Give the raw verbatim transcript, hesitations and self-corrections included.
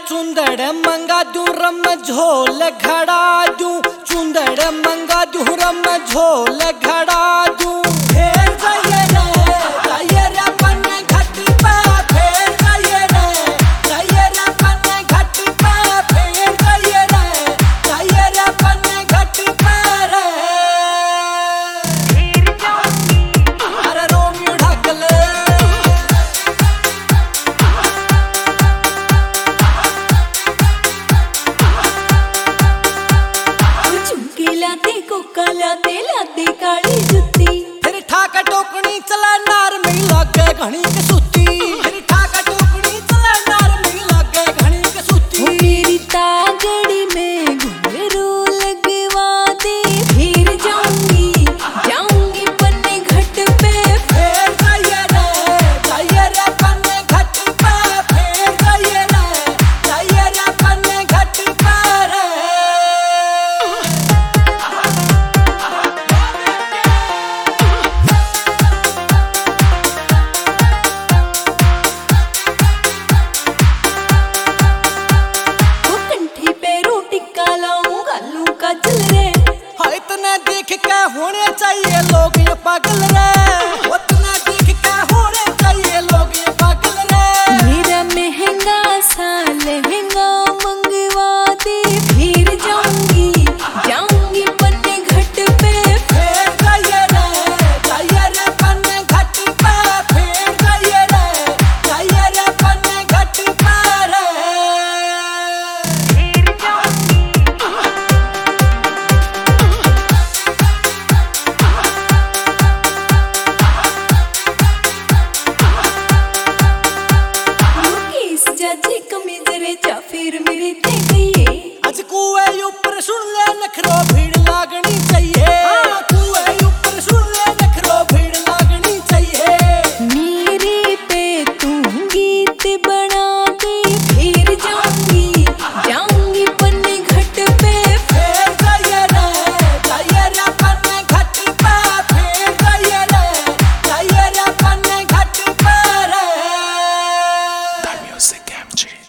चुंदड़ मंगा दू रम झोल घड़ा दू चुंदड़ मंगा दू रम झोल घड़ा दू फेर जाइए रे जाइए रे पन घट पे फेर जाइए रे जाइए रे पन घट पे फेर जाइए रे जाइए रे पन घट पे रे फिर जाऊंगी अरे रोमियो ढकल लाते कोका लाते लाते काली जुत्ती फिर ठाका टोकनी चला नार में लगे घणी के सूती फिर ठाका टोकनी चला नार में लगे घणी के सूती मेरी तागड़ी में घुंघरू लगवा दे फिर जाऊंगी जाऊंगी पन्ने घट पे फेर जाइए रे जाइए रे पन्ने घट पे फेर जाइए रे जाइए रे पन्ने घट पे रे हाँ इतना देख के होने चाहिए लोग ये पागल रे उतना देख के होने चाहिए लोग ये पागल रे मेरा महंगा सा लहंगा मंगवा दे फिर जाऊंगी जाऊंगी पन्ने घट पे फेर जाइए रे जाइए रे पन्ने घट पे फेर जाइए रे जाइए रे पन्ने घट पे रे फिर जाऊंगी जाजे कमीज रे चा फिर मेरे ते गई अज कुए ऊपर सुन ले नखरो भीड़ लागनी